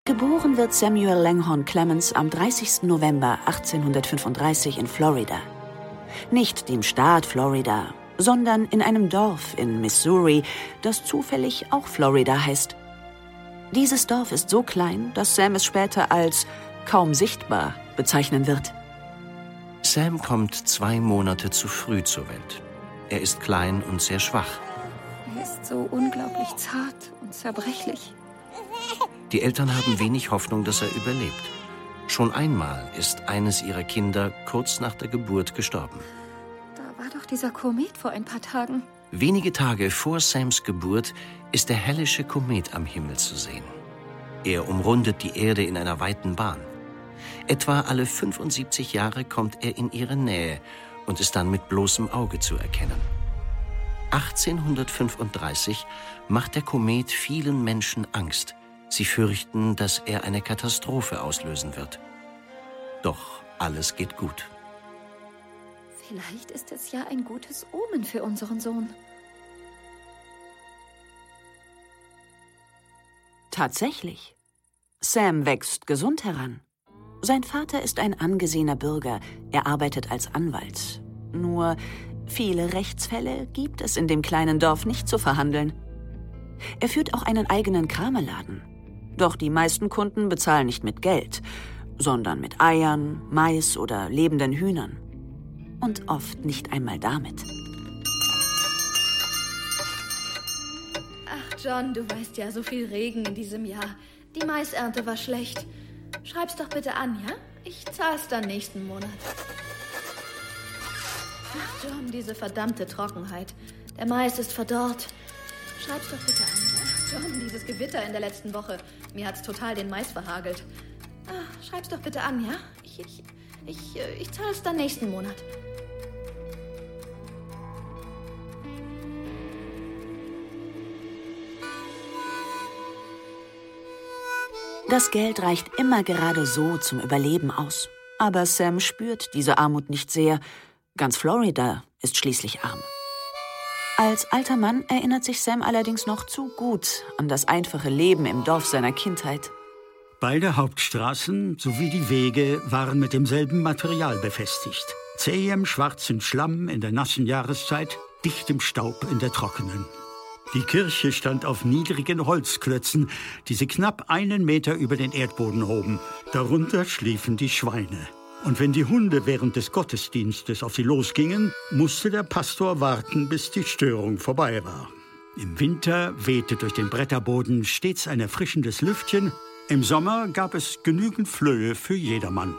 Geboren wird Samuel Langhorne Clemens am 30. November 1835 in Florida. Nicht dem Staat Florida, sondern in einem Dorf in Missouri, das zufällig auch Florida heißt. Dieses Dorf ist so klein, dass Sam es später als kaum sichtbar bezeichnen wird. Sam kommt 2 Monate zu früh zur Welt. Er ist klein und sehr schwach. Er ist so unglaublich zart und zerbrechlich. Die Eltern haben wenig Hoffnung, dass er überlebt. Schon einmal ist eines ihrer Kinder kurz nach der Geburt gestorben. Da war doch dieser Komet vor ein paar Tagen. Wenige Tage vor Sams Geburt ist der Hellische Komet am Himmel zu sehen. Er umrundet die Erde in einer weiten Bahn. Etwa alle 75 Jahre kommt er in ihre Nähe und ist dann mit bloßem Auge zu erkennen. 1835 macht der Komet vielen Menschen Angst. Sie fürchten, dass er eine Katastrophe auslösen wird. Doch alles geht gut. Vielleicht ist es ja ein gutes Omen für unseren Sohn. Tatsächlich. Sam wächst gesund heran. Sein Vater ist ein angesehener Bürger. Er arbeitet als Anwalt. Nur viele Rechtsfälle gibt es in dem kleinen Dorf nicht zu verhandeln. Er führt auch einen eigenen Kramerladen. Doch die meisten Kunden bezahlen nicht mit Geld, sondern mit Eiern, Mais oder lebenden Hühnern. Und oft nicht einmal damit. Ach, John, du weißt ja, so viel Regen in diesem Jahr. Die Maisernte war schlecht. Schreib's doch bitte an, ja? Ich zahl's dann nächsten Monat. Ach, John, diese verdammte Trockenheit. Der Mais ist verdorrt. Schreib's doch bitte an, ja? John, dieses Gewitter in der letzten Woche. Mir hat's total den Mais verhagelt. Ach, schreib's doch bitte an, ja? Ich zahl's dann nächsten Monat. Das Geld reicht immer gerade so zum Überleben aus. Aber Sam spürt diese Armut nicht sehr. Ganz Florida ist schließlich arm. Als alter Mann erinnert sich Sam allerdings noch zu gut an das einfache Leben im Dorf seiner Kindheit. Beide Hauptstraßen sowie die Wege waren mit demselben Material befestigt. Zähem schwarzen Schlamm in der nassen Jahreszeit, dichtem Staub in der trockenen. Die Kirche stand auf niedrigen Holzklötzen, die sie knapp 1 Meter über den Erdboden hoben. Darunter schliefen die Schweine. Und wenn die Hunde während des Gottesdienstes auf sie losgingen, musste der Pastor warten, bis die Störung vorbei war. Im Winter wehte durch den Bretterboden stets ein erfrischendes Lüftchen. Im Sommer gab es genügend Flöhe für jedermann.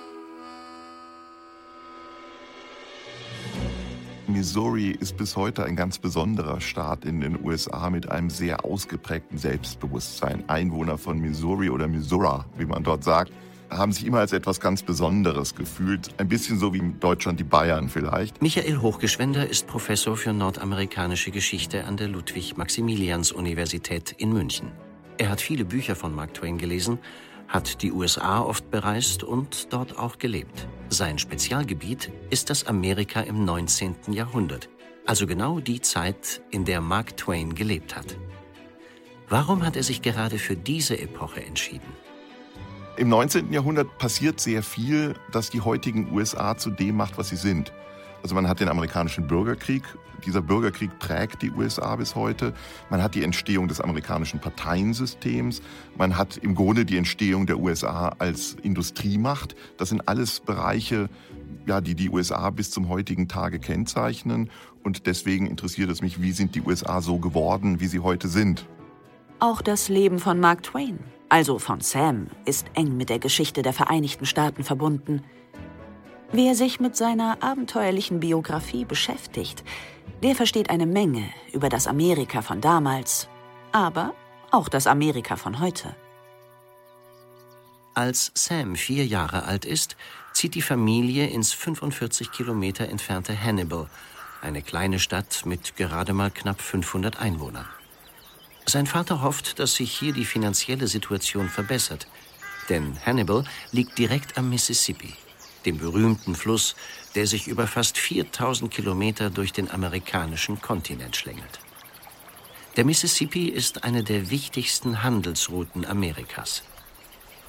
Missouri ist bis heute ein ganz besonderer Staat in den USA mit einem sehr ausgeprägten Selbstbewusstsein. Einwohner von Missouri oder Missouri, wie man dort sagt, haben sich immer als etwas ganz Besonderes gefühlt. Ein bisschen so wie in Deutschland die Bayern vielleicht. Michael Hochgeschwender ist Professor für nordamerikanische Geschichte an der Ludwig-Maximilians-Universität in München. Er hat viele Bücher von Mark Twain gelesen, hat die USA oft bereist und dort auch gelebt. Sein Spezialgebiet ist das Amerika im 19. Jahrhundert, also genau die Zeit, in der Mark Twain gelebt hat. Warum hat er sich gerade für diese Epoche entschieden? Im 19. Jahrhundert passiert sehr viel, das die heutigen USA zu dem macht, was sie sind. Also man hat den amerikanischen Bürgerkrieg. Dieser Bürgerkrieg prägt die USA bis heute. Man hat die Entstehung des amerikanischen Parteiensystems. Man hat im Grunde die Entstehung der USA als Industriemacht. Das sind alles Bereiche, ja, die die USA bis zum heutigen Tage kennzeichnen. Und deswegen interessiert es mich, wie sind die USA so geworden, wie sie heute sind. Auch das Leben von Mark Twain, also von Sam, ist eng mit der Geschichte der Vereinigten Staaten verbunden. Wer sich mit seiner abenteuerlichen Biografie beschäftigt, der versteht eine Menge über das Amerika von damals, aber auch das Amerika von heute. Als Sam 4 Jahre alt ist, zieht die Familie ins 45 Kilometer entfernte Hannibal, eine kleine Stadt mit gerade mal knapp 500 Einwohnern. Sein Vater hofft, dass sich hier die finanzielle Situation verbessert, denn Hannibal liegt direkt am Mississippi, dem berühmten Fluss, der sich über fast 4000 Kilometer durch den amerikanischen Kontinent schlängelt. Der Mississippi ist eine der wichtigsten Handelsrouten Amerikas.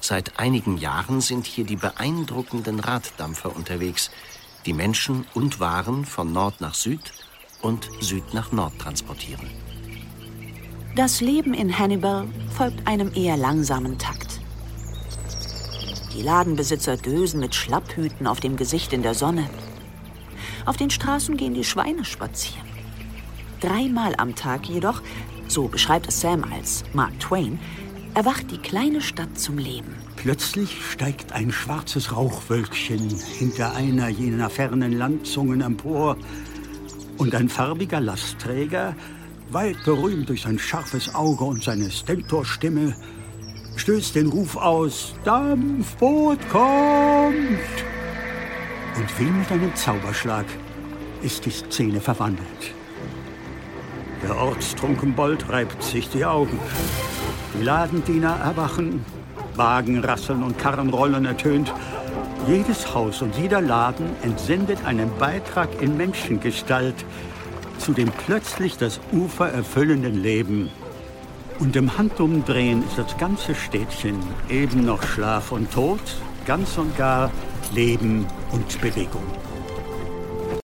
Seit einigen Jahren sind hier die beeindruckenden Raddampfer unterwegs, die Menschen und Waren von Nord nach Süd und Süd nach Nord transportieren. Das Leben in Hannibal folgt einem eher langsamen Takt. Die Ladenbesitzer dösen mit Schlapphüten auf dem Gesicht in der Sonne. Auf den Straßen gehen die Schweine spazieren. 3-mal am Tag jedoch, so beschreibt es Sam als Mark Twain, erwacht die kleine Stadt zum Leben. Plötzlich steigt ein schwarzes Rauchwölkchen hinter einer jener fernen Landzungen empor und ein farbiger Lastträger, weit berühmt durch sein scharfes Auge und seine Stentorstimme, stößt den Ruf aus: Dampfboot kommt! Und wie mit einem Zauberschlag ist die Szene verwandelt. Der Ortstrunkenbold reibt sich die Augen. Die Ladendiener erwachen, Wagen rasseln und Karrenrollen ertönt. Jedes Haus und jeder Laden entsendet einen Beitrag in Menschengestalt zu dem plötzlich das Ufer erfüllenden Leben. Und im Handumdrehen ist das ganze Städtchen eben noch Schlaf und Tod, ganz und gar Leben und Bewegung.